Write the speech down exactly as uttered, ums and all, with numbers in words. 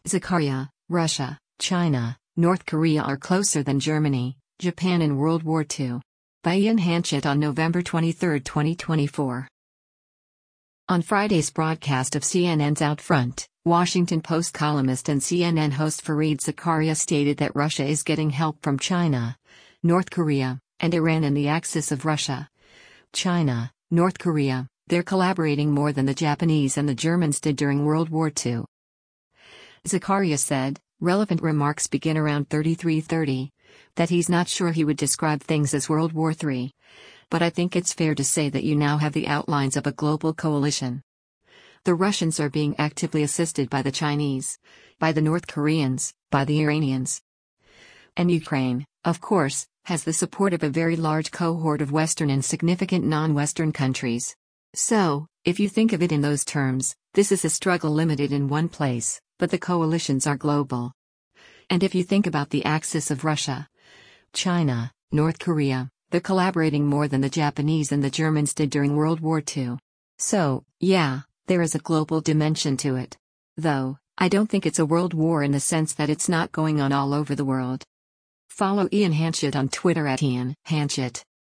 Zakaria, Russia, China, North Korea are closer than Germany, Japan in World War Two. By Ian Hanchett on November twenty-third, twenty twenty-four. On Friday's broadcast of C N N's Out Front, Washington Post columnist and C N N host Fareed Zakaria stated that Russia is getting help from China, North Korea, and Iran in the axis of Russia. China, North Korea, they're collaborating more than the Japanese and the Germans did during World War Two. Zakaria said, relevant remarks begin around thirty-three thirty, that he's not sure he would describe things as World War Three. But I think it's fair to say that you now have the outlines of a global coalition. The Russians are being actively assisted by the Chinese, by the North Koreans, by the Iranians. And Ukraine, of course, has the support of a very large cohort of Western and significant non-Western countries. So, if you think of it in those terms, this is a struggle limited in one place, but the coalitions are global. And if you think about the axis of Russia, China, North Korea, they're collaborating more than the Japanese and the Germans did during World War Two. So, yeah, there is a global dimension to it. Though, I don't think it's a world war in the sense that it's not going on all over the world. Follow Ian Hanchett on Twitter at Ian Hanchett.